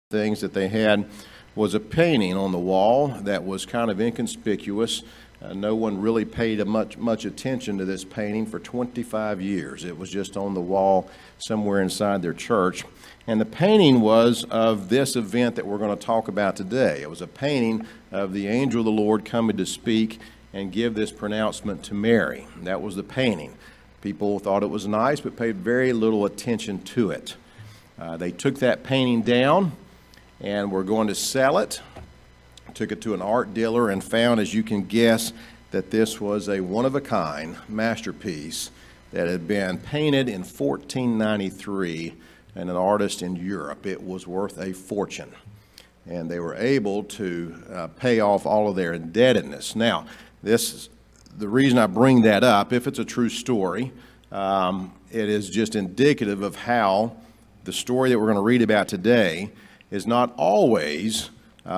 things that they had was a painting on the wall that was kind of inconspicuous. No one really paid much attention to this painting for 25 years. It was just on the wall somewhere inside their church. And the painting was of this event that we're going to talk about today. It was a painting of the angel of the Lord coming to speak and give this pronouncement to Mary. That was the painting. People thought it was nice, but paid very little attention to it. They took that painting down and were going to sell it. Took it to an art dealer and found, as you can guess, that this was a one-of-a-kind masterpiece that had been painted in 1493 and an artist in Europe. It was worth a fortune. And they were able to pay off all of their indebtedness. Now, this is the reason I bring that up. If it's a true story, it is just indicative of how the story that we're going to read about today is not always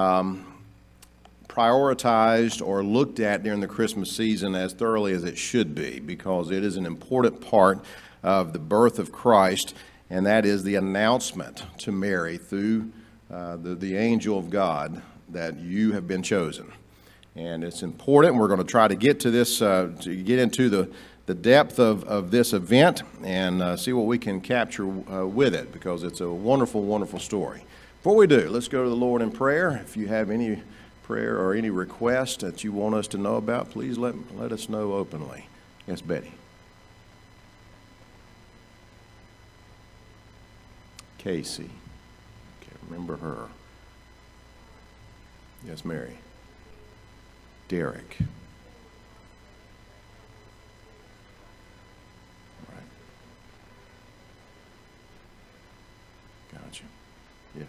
prioritized or looked at during the Christmas season as thoroughly as it should be, because it is an important part of the birth of Christ, and that is the announcement to Mary through the angel of God that you have been chosen. And it's important. We're going to try to get to this, to get into the depth of this event and see what we can capture with it, because it's a wonderful, wonderful story. Before we do, let's go to the Lord in prayer. If you have any prayer or any request that you want us to know about, please let us know openly. Yes, Betty. Casey. Can't remember her. Yes, Mary. Derek. Right. Gotcha. Yes.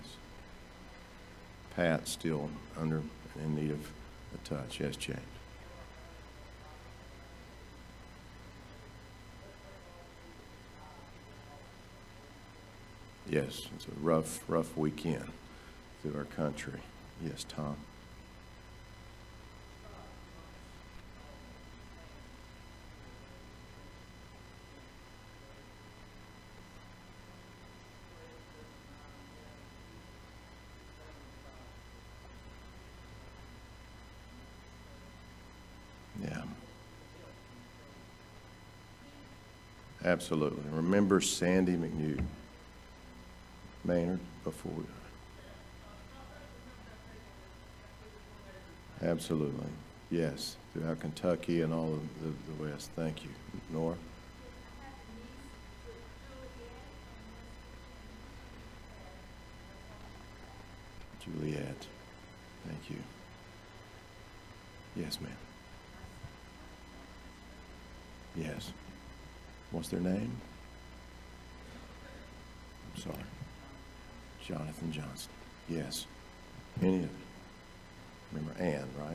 Pat still in need of a touch. Yes, James. Yes, it's a rough weekend through our country. Yes, Tom. Yeah. Absolutely. Remember Sandy Maynard before we... Absolutely. Yes. Throughout Kentucky and all of the West. Thank you. Nora? Juliet. Thank you. Yes, ma'am. Yes. What's their name? I'm sorry. Jonathan Johnston. Yes. Any of it. Remember Ann, right?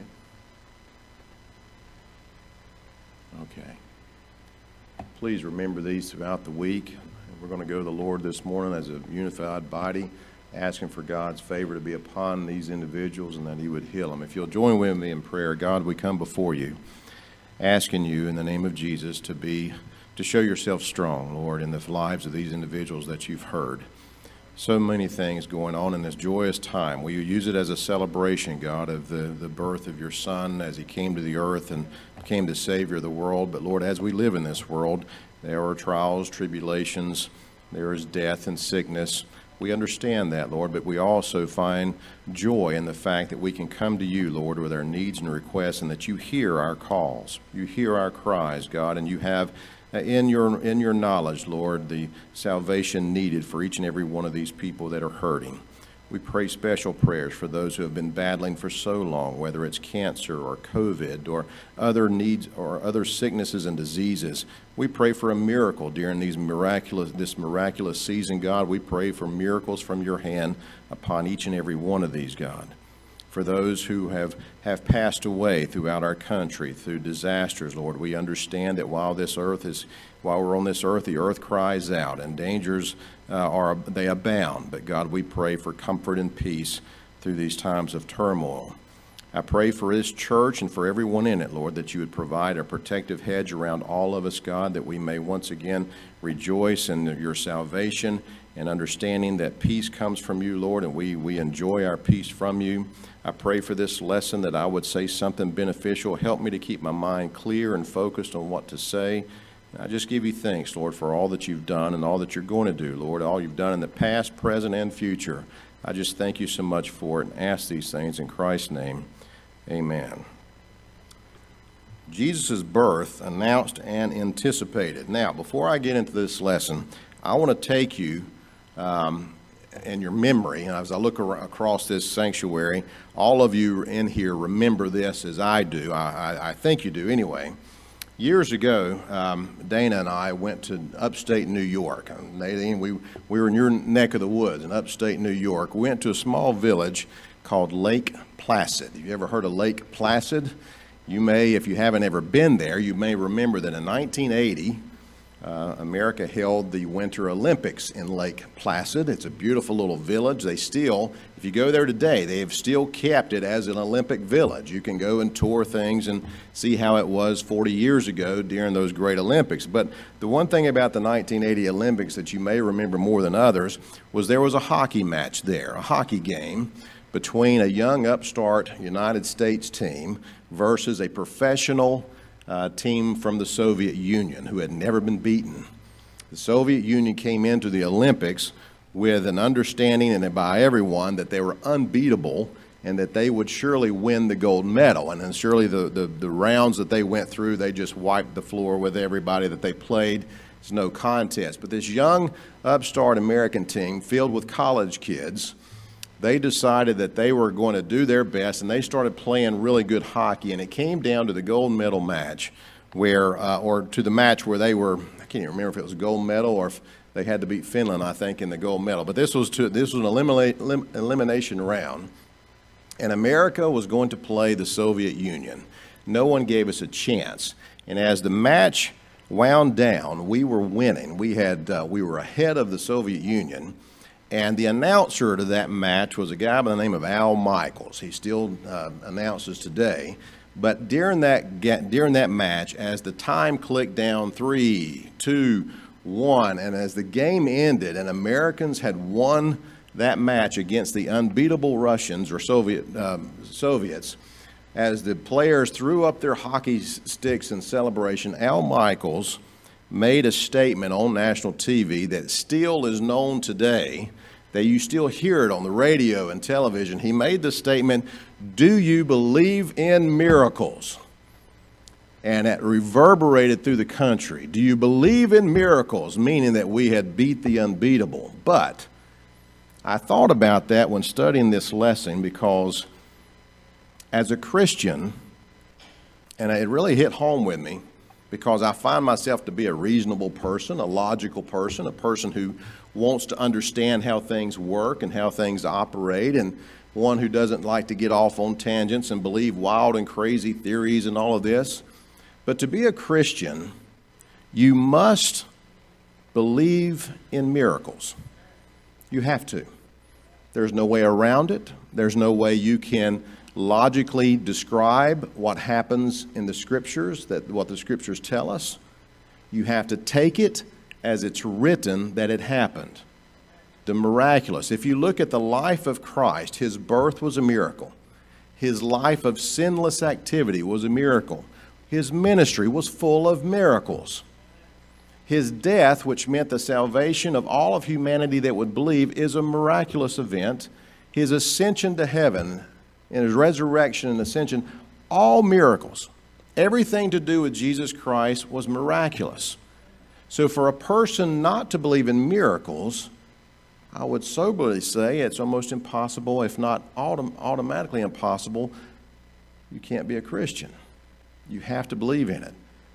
Okay. Please remember these throughout the week. We're going to go to the Lord this morning as a unified body, asking for God's favor to be upon these individuals and that He would heal them. If you'll join with me in prayer, God, we come before you, asking you in the name of Jesus to show yourself strong, Lord, in the lives of these individuals that you've heard. So many things going on in this joyous time. Will you use it as a celebration, God, of the birth of your Son as He came to the earth and became the Savior of the world. But Lord, as we live in this world, there are trials, tribulations, there is death and sickness. We understand that, Lord, but we also find joy in the fact that we can come to you, Lord, with our needs and requests, and that you hear our calls. You hear our cries, God, and you have in your knowledge, Lord, the salvation needed for each and every one of these people that are hurting. We pray special prayers for those who have been battling for so long, whether it's cancer or COVID or other needs or other sicknesses and diseases. We pray for a miracle during this miraculous season, God. We pray for miracles from your hand upon each and every one of these, God. For those who have passed away throughout our country through disasters, Lord, we understand that while we're on this earth, the earth cries out and dangers they abound. But God, we pray for comfort and peace through these times of turmoil. I pray for this church and for everyone in it, Lord, that you would provide a protective hedge around all of us, God, that we may once again rejoice in your salvation and understanding that peace comes from you, Lord, and we enjoy our peace from you. I pray for this lesson that I would say something beneficial. Help me to keep my mind clear and focused on what to say. And I just give you thanks, Lord, for all that you've done and all that you're going to do, Lord, all you've done in the past, present, and future. I just thank you so much for it and ask these things in Christ's name. Amen. Jesus' birth announced and anticipated. Now, before I get into this lesson, I want to take you in your memory, and as I look across this sanctuary, all of you in here remember this as I do. I think you do anyway. Years ago, Dana and I went to upstate New York. Nadine, we were in your neck of the woods in upstate New York. We went to a small village called Lake Placid. Have you ever heard of Lake Placid? You may, if you haven't ever been there, you may remember that in 1980, America held the Winter Olympics in Lake Placid. It's a beautiful little village. They still, if you go there today, they have still kept it as an Olympic village. You can go and tour things and see how it was 40 years ago during those great Olympics. But the one thing about the 1980 Olympics that you may remember more than others was there was a hockey match there, a hockey game between a young upstart United States team versus a professional team from the Soviet Union who had never been beaten. The Soviet Union came into the Olympics with an understanding, and by everyone, that they were unbeatable and that they would surely win the gold medal. And then surely the rounds that they went through, they just wiped the floor with everybody that they played. It's no contest. But this young upstart American team filled with college kids, they decided that they were going to do their best, and they started playing really good hockey, and it came down to the gold medal match where, or to the match where they were, I can't even remember if it was a gold medal or if they had to beat Finland, I think, in the gold medal. But this was an elimination round, and America was going to play the Soviet Union. No one gave us a chance, and as the match wound down, we were winning. We were ahead of the Soviet Union. And the announcer to that match was a guy by the name of Al Michaels. He still announces today. But during that match, as the time clicked down 3, 2, 1, and as the game ended and Americans had won that match against the unbeatable Russians or Soviets, as the players threw up their hockey sticks in celebration, Al Michaels made a statement on national TV that still is known today, that you still hear it on the radio and television. He made the statement, "Do you believe in miracles?" And it reverberated through the country. Do you believe in miracles? Meaning that we had beat the unbeatable. But I thought about that when studying this lesson, because as a Christian, and it really hit home with me, because I find myself to be a reasonable person, a logical person, a person who wants to understand how things work and how things operate, and one who doesn't like to get off on tangents and believe wild and crazy theories and all of this. But to be a Christian, you must believe in miracles. You have to. There's no way around it. There's no way you can logically describe what happens in the Scriptures, what the Scriptures tell us. You have to take it as it's written that it happened. The miraculous. If you look at the life of Christ, his birth was a miracle. His life of sinless activity was a miracle. His ministry was full of miracles. His death, which meant the salvation of all of humanity that would believe, is a miraculous event. His ascension to heaven and his resurrection and ascension, all miracles. Everything to do with Jesus Christ was miraculous. So for a person not to believe in miracles, I would soberly say it's almost impossible, if not automatically impossible. You can't be a Christian. You have to believe in it.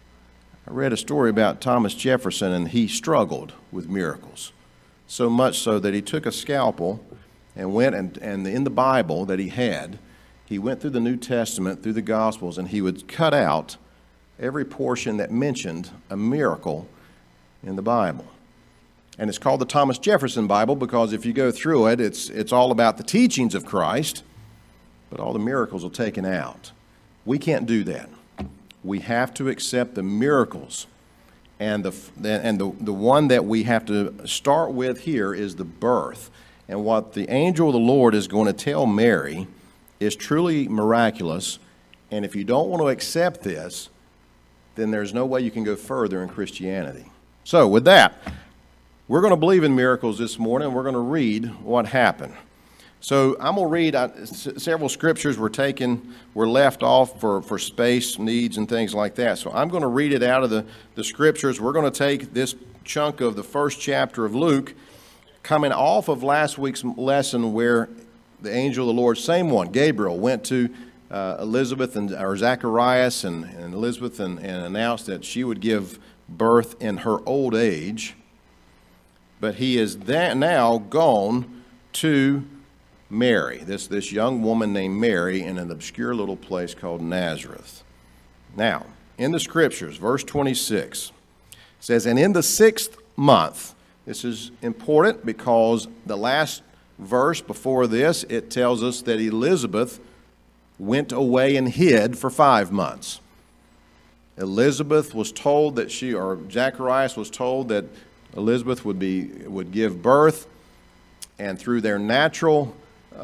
I read a story about Thomas Jefferson, and he struggled with miracles. So much so that he took a scalpel and went and in the Bible that he went through the New Testament, through the Gospels, and he would cut out every portion that mentioned a miracle in the Bible. And it's called the Thomas Jefferson Bible because if you go through it, it's all about the teachings of Christ, but all the miracles are taken out. We can't do that. We have to accept the miracles And the one that we have to start with here is the birth. And what the angel of the Lord is going to tell Mary is truly miraculous. And if you don't want to accept this, then there's no way you can go further in Christianity. So with that, we're going to believe in miracles this morning. We're going to read what happened. So I'm going to read several scriptures were left off for space needs and things like that. So I'm going to read it out of the scriptures. We're going to take this chunk of the first chapter of Luke, coming off of last week's lesson where the angel of the Lord, same one, Gabriel, went to Elizabeth or Zacharias and Elizabeth and announced that she would give birth in her old age. But he is now gone to Mary, this young woman named Mary, in an obscure little place called Nazareth. Now, in the scriptures, verse 26 says, "And in the 6th month," this is important because the last verse before this, it tells us that Elizabeth went away and hid for 5 months. Elizabeth was told that Zacharias was told that Elizabeth would give birth, and through their natural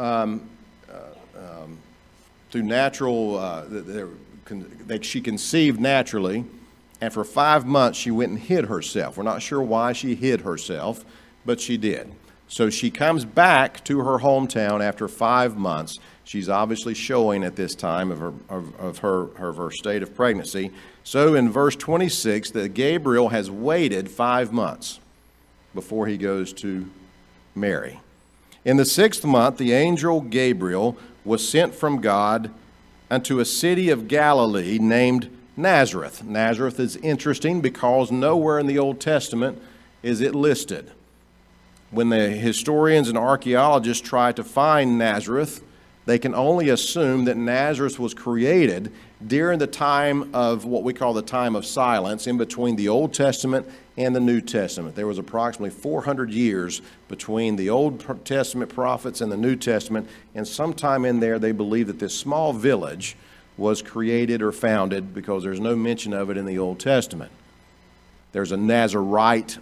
she conceived naturally, and for 5 months she went and hid herself. We're not sure why she hid herself, but she did. So she comes back to her hometown after 5 months. She's obviously showing at this time of her state of pregnancy. So in verse 26, that Gabriel has waited 5 months before he goes to Mary. In the 6th month, the angel Gabriel was sent from God unto a city of Galilee named Nazareth. Nazareth is interesting because nowhere in the Old Testament is it listed. When the historians and archaeologists try to find Nazareth, they can only assume that Nazareth was created during the time of what we call the time of silence, in between the Old Testament and the New Testament. There was approximately 400 years between the Old Testament prophets and the New Testament, and sometime in there they believe that this small village was created or founded, because there's no mention of it in the Old Testament. There's a Nazarite,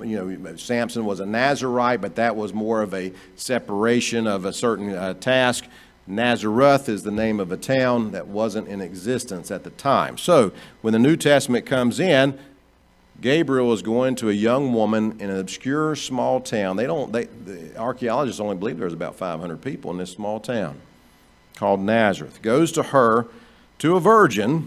Samson was a Nazarite, but that was more of a separation of a certain task. Nazareth is the name of a town that wasn't in existence at the time. So when the New Testament comes in, Gabriel is going to a young woman in an obscure small town. The archaeologists only believe there's about 500 people in this small town called Nazareth. Goes to her, to a virgin,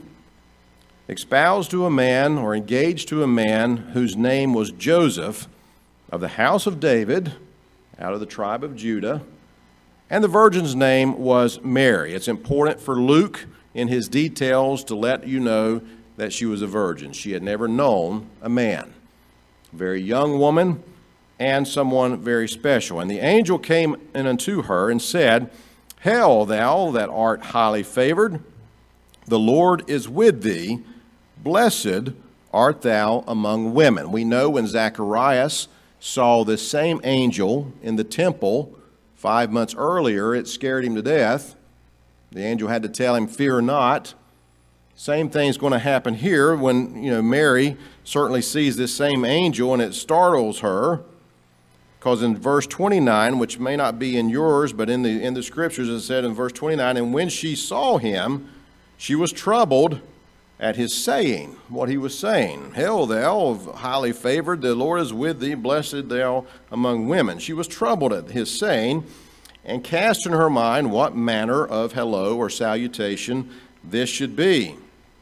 espoused to a man or engaged to a man whose name was Joseph, of the house of David, out of the tribe of Judah. And the virgin's name was Mary. It's important for Luke in his details to let you know that she was a virgin. She had never known a man. A very young woman and someone very special. And the angel came in unto her and said, Hail, thou that art highly favored, the Lord is with thee. Blessed art thou among women. We know when Zacharias saw this same angel in the temple 5 months earlier, it scared him to death. The angel had to tell him, fear not. Same thing's going to happen here when, Mary certainly sees this same angel and it startles her. Because in verse 29, which may not be in yours, but in the scriptures it said in verse 29, and when she saw him, she was troubled at his saying, what he was saying. Hail, thou highly favored, the Lord is with thee, blessed thou among women. She was troubled at his saying, and cast in her mind what manner of hello or salutation this should be.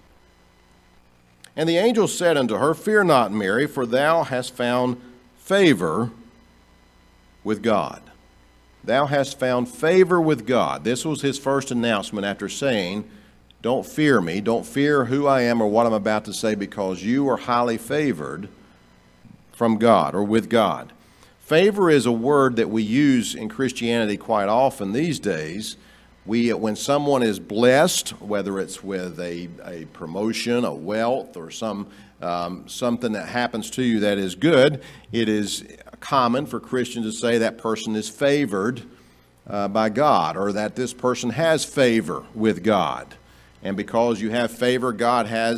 And the angel said unto her, Fear not, Mary, for thou hast found favor with God. Thou hast found favor with God. This was his first announcement after saying, don't fear me, don't fear who I am or what I'm about to say, because you are highly favored from God or with God. Favor is a word that we use in Christianity quite often these days. When someone is blessed, whether it's with a promotion, a wealth, or something that happens to you that is good, it is common for Christians to say that person is favored by God, or that this person has favor with God. And because you have favor, God has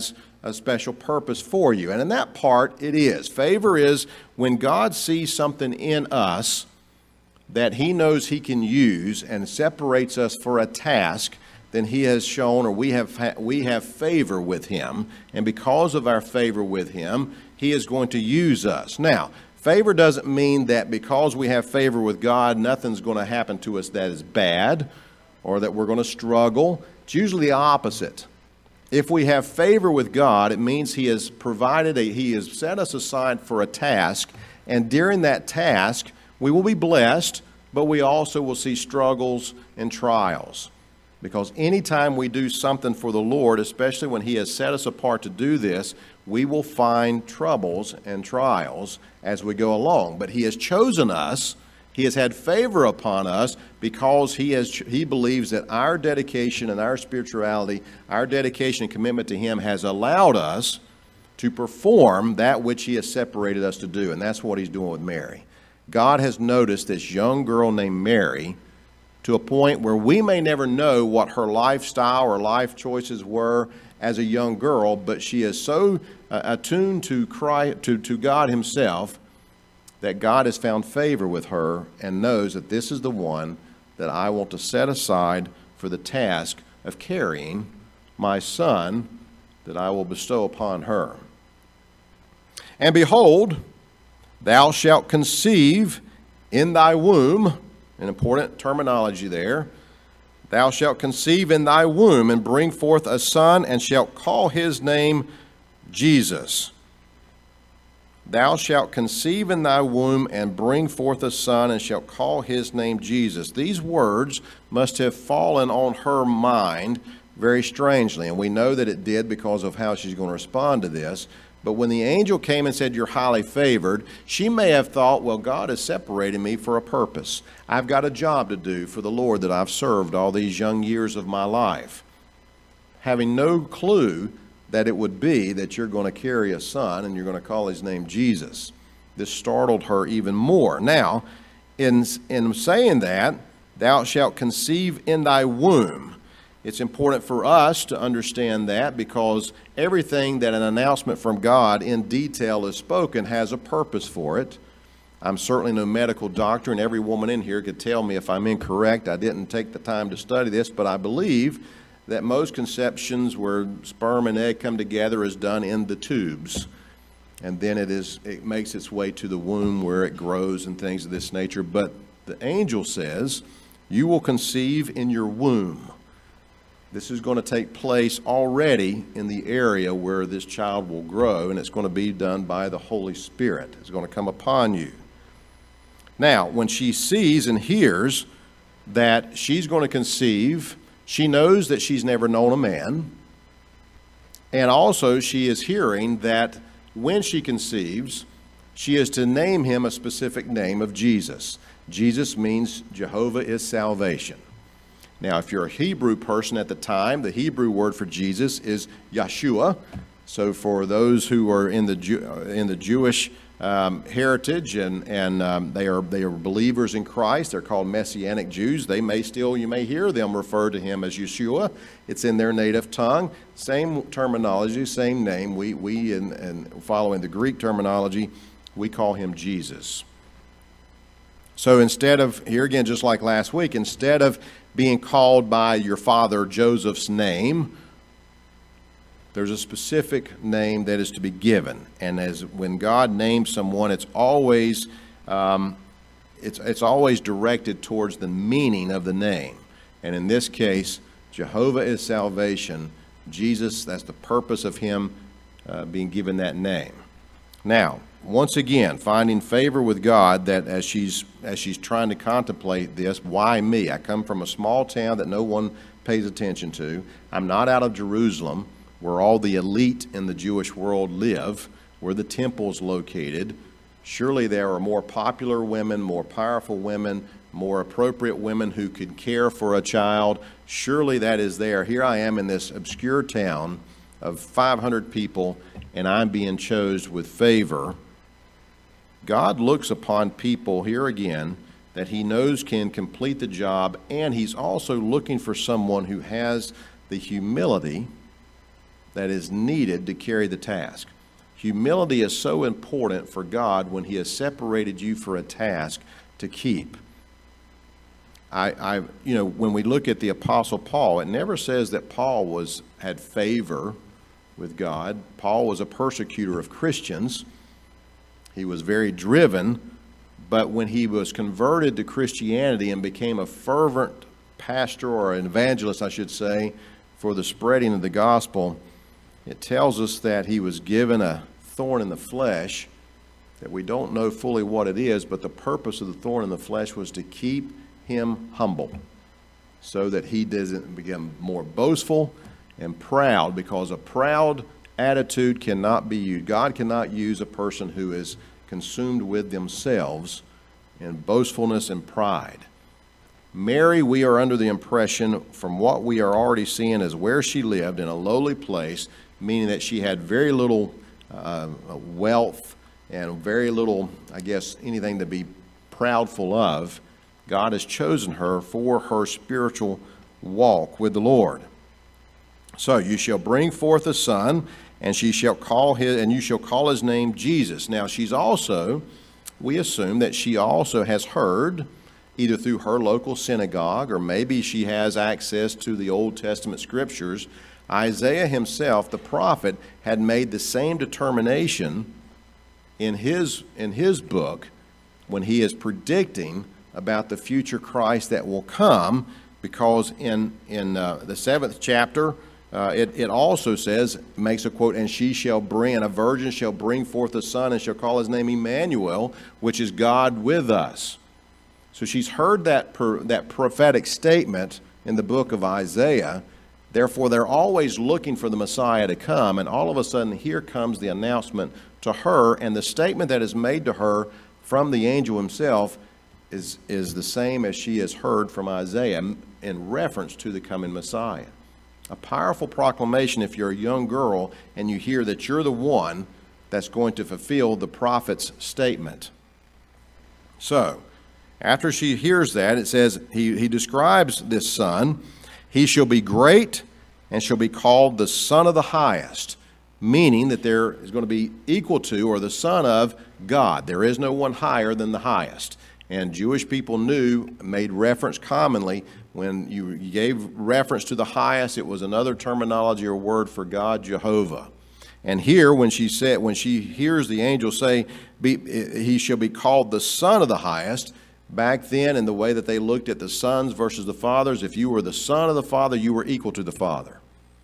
a special purpose for you. And in that part, it is. Favor is when God sees something in us that he knows he can use and separates us for a task, then he has shown, or we have favor with him. And because of our favor with him, he is going to use us. Now, favor doesn't mean that because we have favor with God, nothing's going to happen to us that is bad or that we're going to struggle. It's usually the opposite. If we have favor with God, it means he has he has set us aside for a task, and during that task, we will be blessed, but we also will see struggles and trials. Because anytime we do something for the Lord, especially when he has set us apart to do this, we will find troubles and trials as we go along. But he has chosen us, he has had favor upon us, because he believes that our dedication and our spirituality, our dedication and commitment to him has allowed us to perform that which he has separated us to do. And that's what he's doing with Mary. God has noticed this young girl named Mary to a point where we may never know what her lifestyle or life choices were as a young girl, but she is so attuned to God himself that God has found favor with her and knows that this is the one that I want to set aside for the task of carrying my son that I will bestow upon her. And behold, thou shalt conceive in thy womb, an important terminology there. Thou shalt conceive in thy womb and bring forth a son, and shalt call his name Jesus. Thou shalt conceive in thy womb and bring forth a son, and shalt call his name Jesus. These words must have fallen on her mind very strangely, and we know that it did because of how she's going to respond to this. But when the angel came and said, you're highly favored, she may have thought, well, God has separated me for a purpose. I've got a job to do for the Lord that I've served all these young years of my life. Having no clue that it would be that you're going to carry a son and you're going to call his name Jesus. This startled her even more. Now, in saying that, thou shalt conceive in thy womb. It's important for us to understand that, because everything that an announcement from God in detail is spoken has a purpose for it. I'm certainly no medical doctor, and every woman in here could tell me if I'm incorrect. I didn't take the time to study this, but I believe that most conceptions where sperm and egg come together is done in the tubes. And then it makes its way to the womb where it grows and things of this nature. But the angel says, you will conceive in your womb. This is going to take place already in the area where this child will grow, and it's going to be done by the Holy Spirit. It's going to come upon you. Now, when she sees and hears that she's going to conceive, she knows that she's never known a man. And also she is hearing that when she conceives, she is to name him a specific name of Jesus. Jesus means Jehovah is salvation. Now, if you're a Hebrew person at the time, the Hebrew word for Jesus is Yeshua. So for those who are in the Jewish heritage and they are believers in Christ, they're called Messianic Jews. You may hear them refer to him as Yeshua. It's in their native tongue. Same terminology, same name. We in following the Greek terminology, we call him Jesus. So instead of, here again, just like last week, instead of being called by your father Joseph's name, there's a specific name that is to be given. And when God names someone, it's always directed towards the meaning of the name. And in this case, Jehovah is salvation. Jesus, that's the purpose of him being given that name. Now, once again, finding favor with God, that as she's trying to contemplate this, why me? I come from a small town that no one pays attention to. I'm not out of Jerusalem, where all the elite in the Jewish world live, where the temple's located. Surely there are more popular women, more powerful women, more appropriate women who could care for a child. Surely that is there. Here I am in this obscure town of 500 people, and I'm being chosen with favor. God looks upon people, here again, that he knows can complete the job, and he's also looking for someone who has the humility that is needed to carry the task. Humility is so important for God when He has separated you for a task to keep. When we look at the Apostle Paul, it never says that Paul had favor with God. Paul was a persecutor of Christians. He was very driven, but when he was converted to Christianity and became a fervent pastor, or an evangelist, I should say, for the spreading of the gospel, it tells us that he was given a thorn in the flesh, that we don't know fully what it is, but the purpose of the thorn in the flesh was to keep him humble, so that he doesn't become more boastful and proud, because a proud attitude cannot be used. God cannot use a person who is consumed with themselves in boastfulness and pride. Mary, we are under the impression from what we are already seeing as where she lived, in a lowly place, meaning that she had very little wealth and very little, I guess, anything to be proudful of. God has chosen her for her spiritual walk with the Lord. So you shall bring forth a son, and you shall call his name Jesus. Now she's also, we assume that she also has heard, either through her local synagogue, or maybe she has access to the Old Testament scriptures. Isaiah himself, the prophet, had made the same determination in his book when he is predicting about the future Christ that will come, because in the 7th chapter, it also says, makes a quote, and a virgin shall bring forth a son, and shall call his name Emmanuel, which is God with us. So she's heard that prophetic statement in the book of Isaiah. Therefore, they're always looking for the Messiah to come, and all of a sudden here comes the announcement to her, and the statement that is made to her from the angel himself is the same as she has heard from Isaiah in reference to the coming Messiah. A powerful proclamation if you're a young girl and you hear that you're the one that's going to fulfill the prophet's statement. So, after she hears that, it says, he describes this son, he shall be great and shall be called the Son of the Highest, meaning that there is going to be equal to, or the Son of, God. There is no one higher than the highest. And Jewish people made reference commonly, when you gave reference to the highest, it was another terminology or word for God, Jehovah. And here, when she hears the angel say, he shall be called the Son of the Highest, back then, in the way that they looked at the sons versus the fathers, if you were the son of the Father, you were equal to the Father.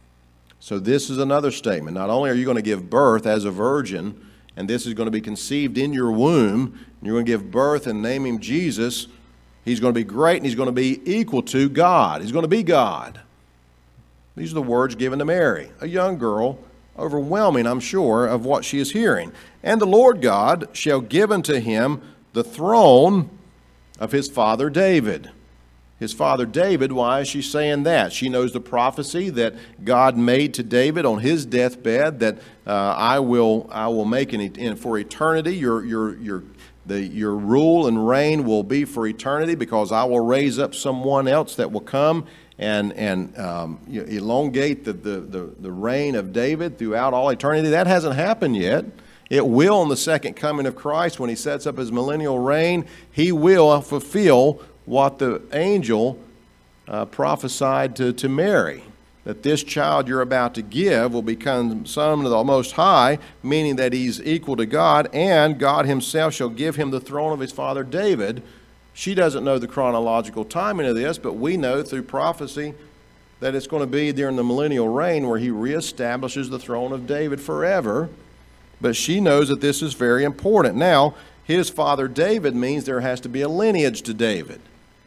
So this is another statement. Not only are you going to give birth as a virgin, and this is going to be conceived in your womb, and you're going to give birth and name him Jesus, he's going to be great, and he's going to be equal to God. He's going to be God. These are the words given to Mary, a young girl, overwhelming, I'm sure, of what she is hearing. And the Lord God shall give unto him the throne of his father David. His father David, why is she saying that? She knows the prophecy that God made to David on his deathbed, that I will make for eternity. Your rule and reign will be for eternity, because I will raise up someone else that will come and elongate the reign of David throughout all eternity. That hasn't happened yet. It will in the second coming of Christ, when he sets up his millennial reign. He will fulfill what the angel prophesied to Mary, that this child you're about to give will become son of the Most High, meaning that he's equal to God, and God himself shall give him the throne of his father David. She doesn't know the chronological timing of this, but we know through prophecy that it's going to be during the millennial reign where he reestablishes the throne of David forever. But she knows that this is very important. Now, his father David means there has to be a lineage to David.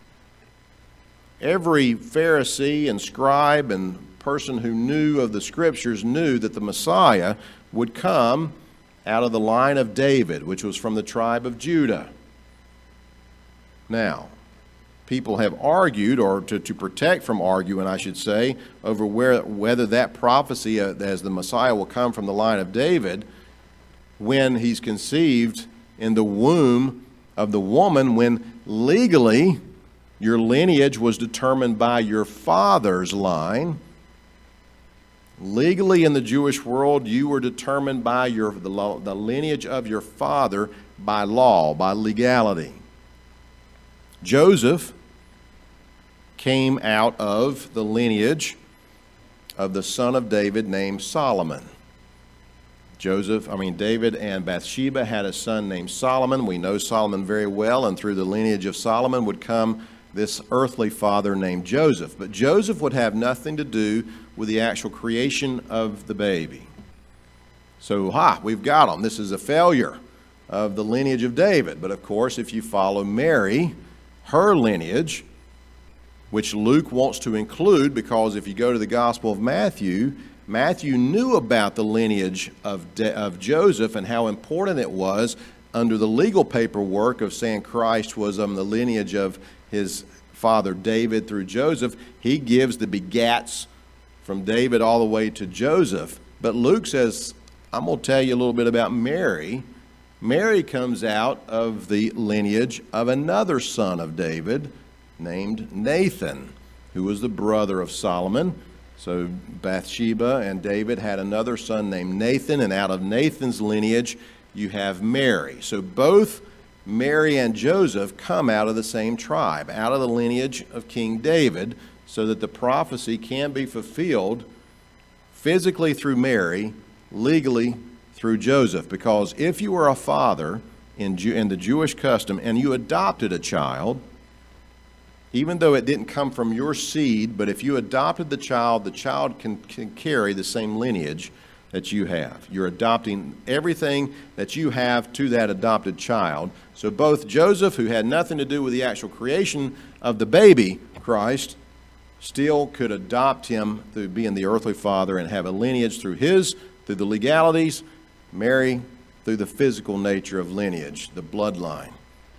Every Pharisee and scribe and person who knew of the scriptures knew that the Messiah would come out of the line of David, which was from the tribe of Judah. Now, people have argued, or to protect from arguing, I should say, over whether that prophecy as the Messiah will come from the line of David when he's conceived in the womb of the woman, when legally your lineage was determined by your father's line. Legally in the Jewish world, you were determined by the lineage of your father by law, by legality. Joseph came out of the lineage of the son of David named Solomon. David and Bathsheba had a son named Solomon. We know Solomon very well, and through the lineage of Solomon would come this earthly father named Joseph. But Joseph would have nothing to do with the actual creation of the baby. So, we've got him. This is a failure of the lineage of David. But of course, if you follow Mary, her lineage, which Luke wants to include, because if you go to the Gospel of Matthew, Matthew knew about the lineage of Joseph and how important it was under the legal paperwork of saying Christ was the lineage of his father David through Joseph. He gives the begats from David all the way to Joseph. But Luke says, I'm going to tell you a little bit about Mary. Mary comes out of the lineage of another son of David named Nathan, who was the brother of Solomon. So Bathsheba and David had another son named Nathan, and out of Nathan's lineage you have Mary. So both Mary and Joseph come out of the same tribe, out of the lineage of King David, so that the prophecy can be fulfilled physically through Mary, legally through Joseph. Because if you were a father in the Jewish custom and you adopted a child, even though it didn't come from your seed, but if you adopted the child can carry the same lineage that you have. You're adopting everything that you have to that adopted child. So both Joseph, who had nothing to do with the actual creation of the baby, Christ, still could adopt him through being the earthly father and have a lineage through the legalities, Mary through the physical nature of lineage, the bloodline.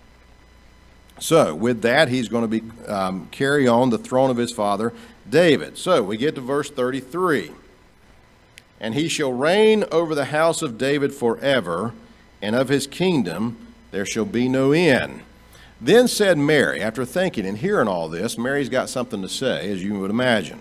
So with that, he's going to be carry on the throne of his father David. So we get to verse 33. And he shall reign over the house of David forever, and of his kingdom there shall be no end. Then said Mary, after thinking and hearing all this, Mary's got something to say, as you would imagine.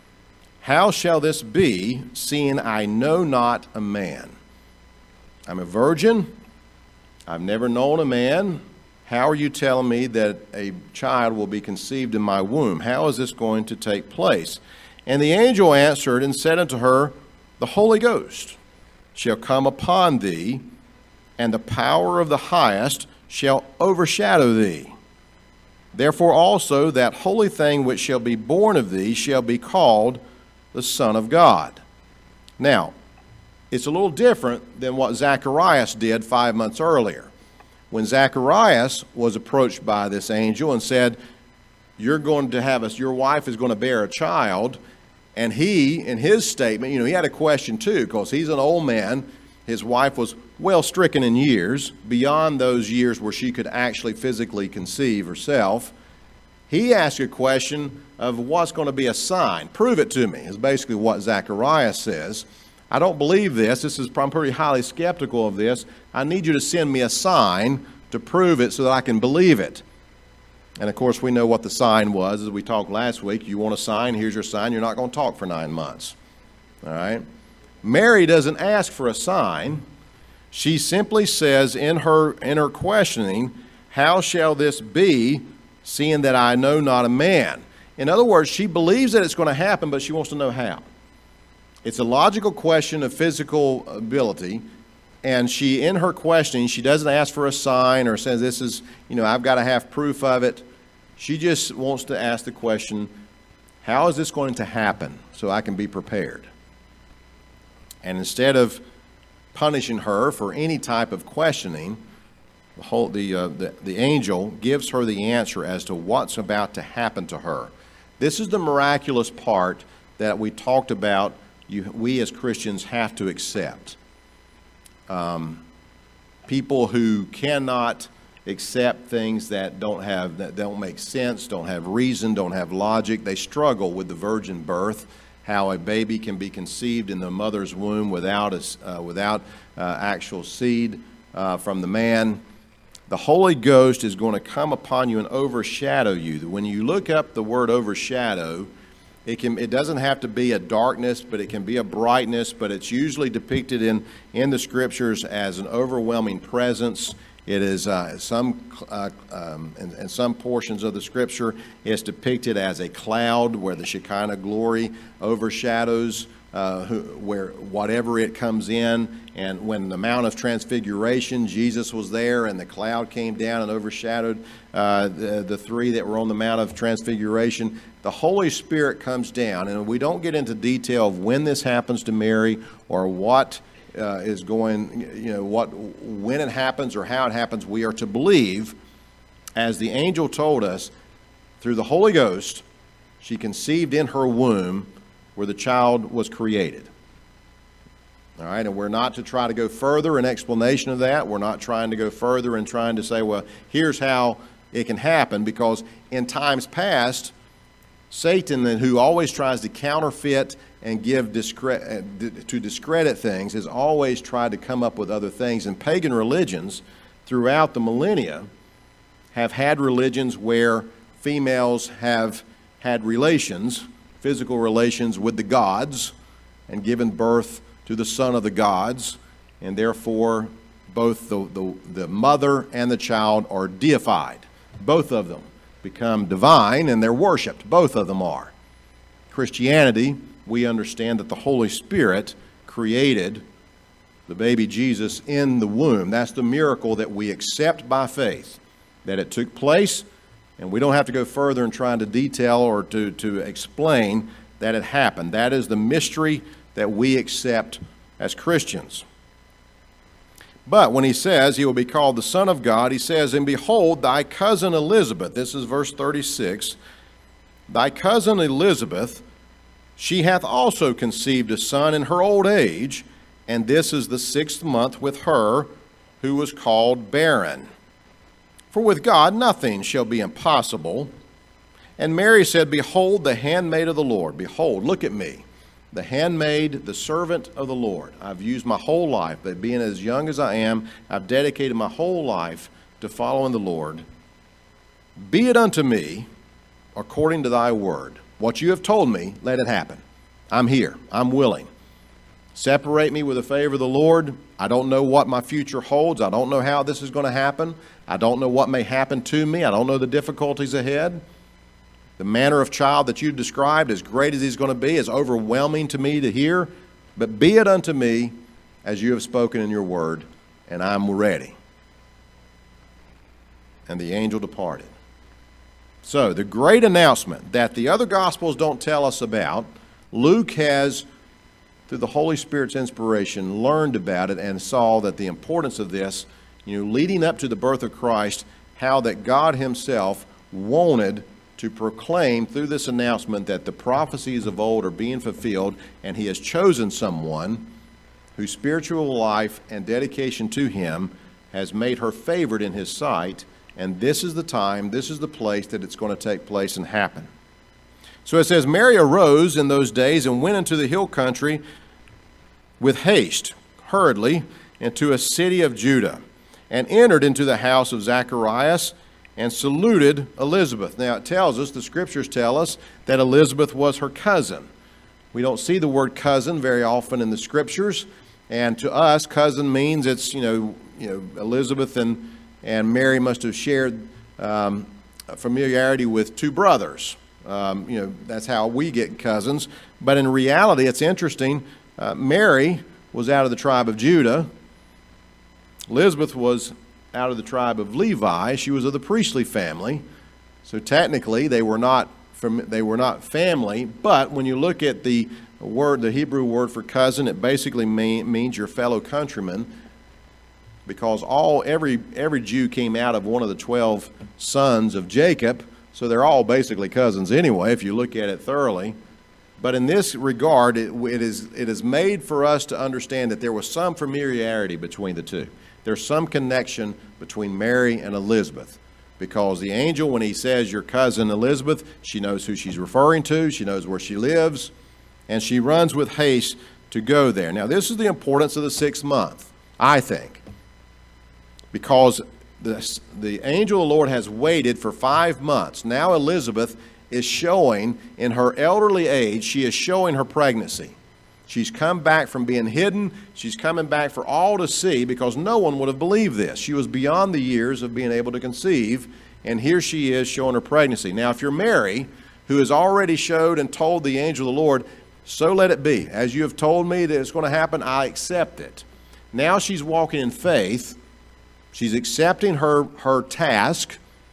How shall this be, seeing I know not a man? I'm a virgin. I've never known a man. How are you telling me that a child will be conceived in my womb? How is this going to take place? And the angel answered and said unto her, The Holy Ghost shall come upon thee, and the power of the highest shall overshadow thee. Therefore also that holy thing which shall be born of thee shall be called the Son of God. Now, it's a little different than what Zacharias did 5 months earlier. When Zacharias was approached by this angel and said, your wife is going to bear a child, and he, in his statement, he had a question too, because he's an old man. His wife was well stricken in years, beyond those years where she could actually physically conceive herself. He asked a question of what's going to be a sign. Prove it to me, is basically what Zacharias says. I don't believe this. I'm pretty highly skeptical of this. I need you to send me a sign to prove it so that I can believe it. And of course, we know what the sign was. As we talked last week, you want a sign, here's your sign. You're not going to talk for 9 months. All right? Mary doesn't ask for a sign. She simply says in her questioning, how shall this be, seeing that I know not a man? In other words, she believes that it's going to happen, but she wants to know how. It's a logical question of physical ability, and she, in her questioning, she doesn't ask for a sign or says this is, I've got to have proof of it. She just wants to ask the question, how is this going to happen so I can be prepared? And instead of punishing her for any type of questioning, the angel gives her the answer as to what's about to happen to her. This is the miraculous part that we talked about we as Christians have to accept. People who cannot accept things that don't make sense, don't have reason, don't have logic, they struggle with the virgin birth, how a baby can be conceived in the mother's womb without actual seed from the man. The Holy Ghost is going to come upon you and overshadow you. When you look up the word overshadow, It doesn't have to be a darkness, but it can be a brightness, but it's usually depicted in the Scriptures as an overwhelming presence. It is in some portions of the Scripture, it's depicted as a cloud where the Shekinah glory overshadows where whatever it comes in. And when the Mount of Transfiguration, Jesus was there, and the cloud came down and overshadowed the three that were on the Mount of Transfiguration. The Holy Spirit comes down, and we don't get into detail of when this happens to Mary or what is going, when it happens or how it happens. We are to believe, as the angel told us, through the Holy Ghost, she conceived in her womb where the child was created. All right, and we're not to try to go further in explanation of that. We're not trying to go further and trying to say, well, here's how it can happen, because in times past, Satan, who always tries to counterfeit and give discredit things, has always tried to come up with other things. And pagan religions throughout the millennia have had religions where females have had relations, physical relations with the gods, and given birth to the son of the gods, and therefore both the mother and the child are deified. Both of them become divine, and they're worshipped. Both of them are. Christianity, we understand that the Holy Spirit created the baby Jesus in the womb. That's the miracle that we accept by faith, that it took place, and we don't have to go further in trying to detail or to explain that it happened. That is the mystery that we accept as Christians. But when he says he will be called the Son of God, he says, and behold, thy cousin Elizabeth, this is verse 36, thy cousin Elizabeth, she hath also conceived a son in her old age, and this is the 6th month with her, who was called barren. For with God nothing shall be impossible. And Mary said, behold, the handmaid of the Lord. Behold, look at me, the handmaid, the servant of the Lord. I've used my whole life, but being as young as I am, I've dedicated my whole life to following the Lord. Be it unto me according to thy word. What you have told me, let it happen. I'm here. I'm willing. Separate me with the favor of the Lord. I don't know what my future holds. I don't know how this is going to happen. I don't know what may happen to me. I don't know the difficulties ahead. The manner of child that you described, as great as he's going to be, is overwhelming to me to hear. But be it unto me as you have spoken in your word, and I'm ready. And the angel departed. So the great announcement that the other Gospels don't tell us about, Luke has, through the Holy Spirit's inspiration, learned about it and saw that the importance of this, leading up to the birth of Christ, how that God himself wanted to proclaim through this announcement that the prophecies of old are being fulfilled, and he has chosen someone whose spiritual life and dedication to him has made her favored in his sight, and this is the time, this is the place that it's going to take place and happen. So it says, Mary arose in those days and went into the hill country with haste, hurriedly, into a city of Judah, and entered into the house of Zacharias, and saluted Elizabeth. Now it tells us, the scriptures tell us, that Elizabeth was her cousin. We don't see the word cousin very often in the scriptures, and to us, cousin means it's, Elizabeth and Mary must have shared familiarity with two brothers. That's how we get cousins. But in reality, it's interesting. Mary was out of the tribe of Judah. Elizabeth was out of the tribe of Levi. She was of the priestly family. So technically, they were not family. But when you look at the Hebrew word for cousin, it basically means your fellow countryman, because every Jew came out of one of the 12 sons of Jacob. So they're all basically cousins anyway, if you look at it thoroughly. But in this regard, it is made for us to understand that there was some familiarity between the two. There's some connection between Mary and Elizabeth, because the angel, when he says your cousin Elizabeth, she knows who she's referring to, she knows where she lives, and she runs with haste to go there. Now, this is the importance of the 6th month, I think, because the angel of the Lord has waited for 5 months. Now Elizabeth is showing, in her elderly age, she is showing her pregnancy. She's come back from being hidden. She's coming back for all to see, because no one would have believed this. She was beyond the years of being able to conceive, and here she is showing her pregnancy. Now, if you're Mary, who has already showed and told the angel of the Lord, so let it be. As you have told me that it's going to happen, I accept it. Now she's walking in faith. She's accepting her task,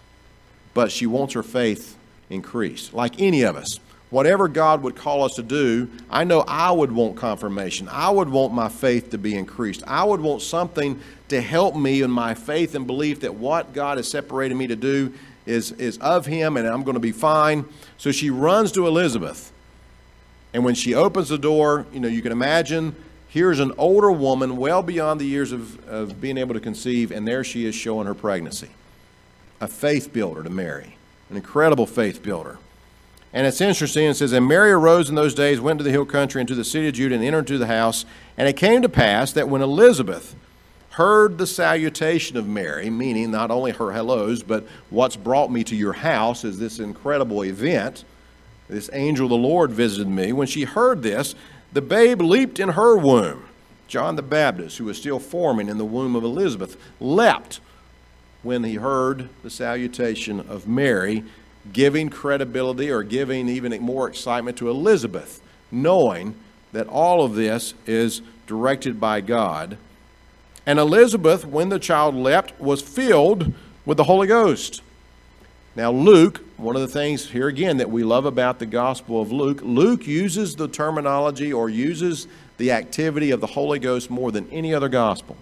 but she wants her faith increased, like any of us. Whatever God would call us to do, I know I would want confirmation. I would want my faith to be increased. I would want something to help me in my faith and belief that what God has separated me to do is of Him, and I'm going to be fine. So she runs to Elizabeth. And when she opens the door, you can imagine, here's an older woman, well beyond the years of being able to conceive, and there she is showing her pregnancy. A faith builder to Mary, an incredible faith builder. And it's interesting, it says, and Mary arose in those days, went to the hill country and to the city of Judah, and entered into the house. And it came to pass that when Elizabeth heard the salutation of Mary, meaning not only her hellos, but what's brought me to your house is this incredible event. This angel of the Lord visited me. When she heard this, the babe leaped in her womb. John the Baptist, who was still forming in the womb of Elizabeth, leapt when he heard the salutation of Mary, giving credibility, or giving even more excitement to Elizabeth, knowing that all of this is directed by God. And Elizabeth, when the child leapt, was filled with the Holy Ghost. Now Luke, one of the things here again that we love about the Gospel of Luke, Luke uses the terminology or uses the activity of the Holy Ghost more than any other gospel.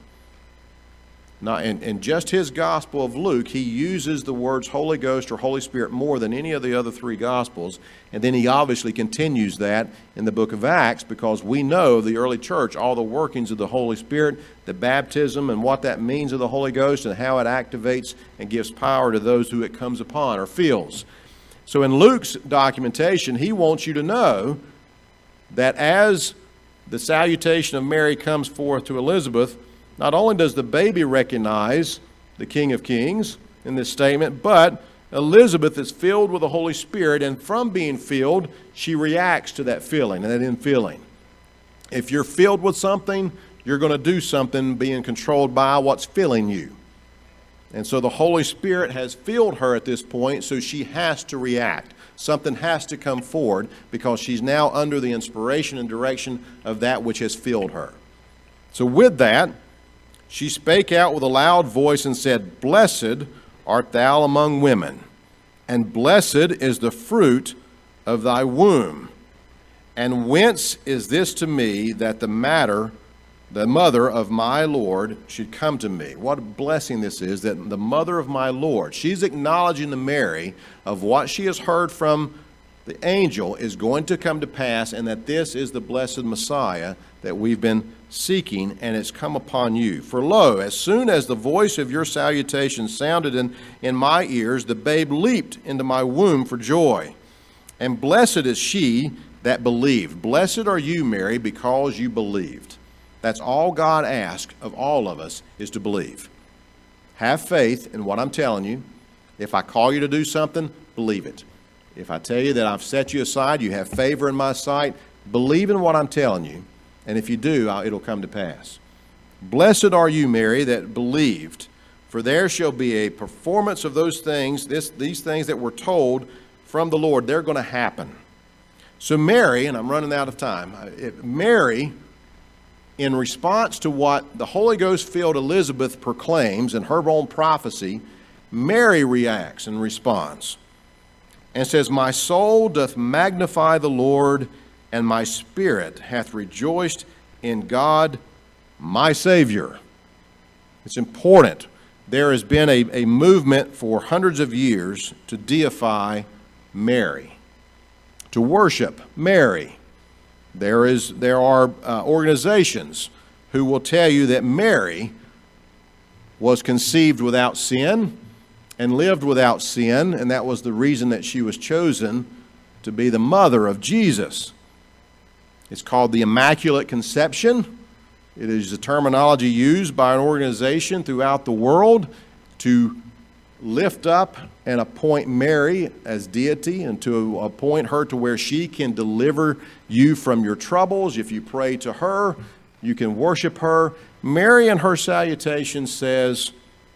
Now, in just his Gospel of Luke, he uses the words Holy Ghost or Holy Spirit more than any of the other three Gospels. And then he obviously continues that in the book of Acts, because we know the early church, all the workings of the Holy Spirit, the baptism and what that means of the Holy Ghost and how it activates and gives power to those who it comes upon or fills. So in Luke's documentation, he wants you to know that as the salutation of Mary comes forth to Elizabeth, not only does the baby recognize the King of Kings in this statement, but Elizabeth is filled with the Holy Spirit, and from being filled, she reacts to that filling and that infilling. If you're filled with something, you're going to do something being controlled by what's filling you. And so the Holy Spirit has filled her at this point, so she has to react. Something has to come forward because she's now under the inspiration and direction of that which has filled her. So with that, she spake out with a loud voice and said, Blessed art thou among women, and blessed is the fruit of thy womb. And whence is this to me that the mother of my Lord should come to me? What a blessing this is, that the mother of my Lord, she's acknowledging to Mary of what she has heard from the angel is going to come to pass, and that this is the blessed Messiah that we've been seeking, and it's come upon you. For lo, as soon as the voice of your salutation sounded in my ears, the babe leaped into my womb for joy. And blessed is she that believed. Blessed are you, Mary, because you believed. That's all God asks of all of us, is to believe. Have faith in what I'm telling you. If I call you to do something, believe it. If I tell you that I've set you aside, you have favor in my sight, believe in what I'm telling you. And if you do, it'll come to pass. Blessed are you, Mary, that believed, for there shall be a performance of those things, these things that were told from the Lord. They're going to happen. So Mary, and I'm running out of time, Mary, in response to what the Holy Ghost-filled Elizabeth proclaims in her own prophecy, Mary reacts and responds and says, My soul doth magnify the Lord, and my spirit hath rejoiced in God my Savior. It's important. There has been a movement for hundreds of years to deify Mary, to worship Mary. There are organizations who will tell you that Mary was conceived without sin and lived without sin, and that was the reason that she was chosen to be the mother of Jesus. It's called the Immaculate Conception. It is the terminology used by an organization throughout the world to lift up and appoint Mary as deity and to appoint her to where she can deliver you from your troubles. If you pray to her, you can worship her. Mary in her salutation says,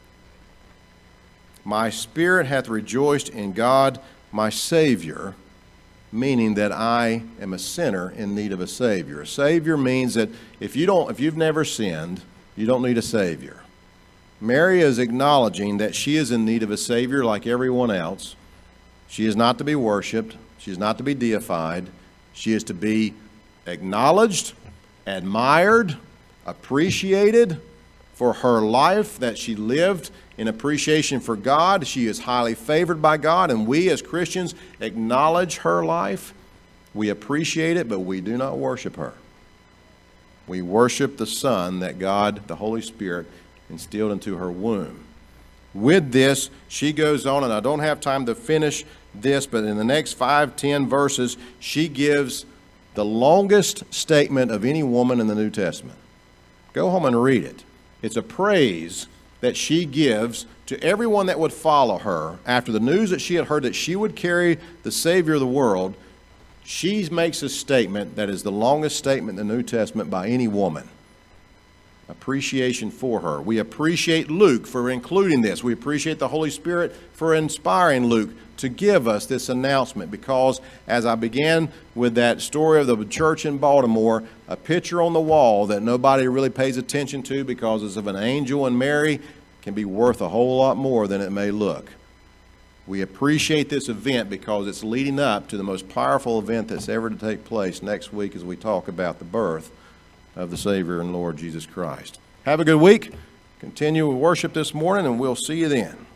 "My spirit hath rejoiced in God, my Savior," meaning that I am a sinner in need of a Savior. A Savior means that if you've never sinned, you don't need a Savior. Mary is acknowledging that she is in need of a Savior like everyone else. She is not to be worshiped. She is not to be deified. She is to be acknowledged, admired, appreciated for her life that she lived in appreciation for God. She is highly favored by God, and we as Christians acknowledge her life. We appreciate it, but we do not worship her. We worship the Son that God, the Holy Spirit, instilled into her womb. With this, she goes on, and I don't have time to finish this, but in the next 5-10 verses, she gives the longest statement of any woman in the New Testament. Go home and read it. It's a praise that she gives to everyone that would follow her. After the news that she had heard that she would carry the Savior of the world, she makes a statement that is the longest statement in the New Testament by any woman. Appreciation for her. We appreciate Luke for including this. We appreciate the Holy Spirit for inspiring Luke to give us this announcement, because as I began with that story of the church in Baltimore, a picture on the wall that nobody really pays attention to because it's of an angel and Mary can be worth a whole lot more than it may look. We appreciate this event because it's leading up to the most powerful event that's ever to take place next week as we talk about the birth of the Savior and Lord Jesus Christ. Have a good week. Continue with worship this morning, and we'll see you then.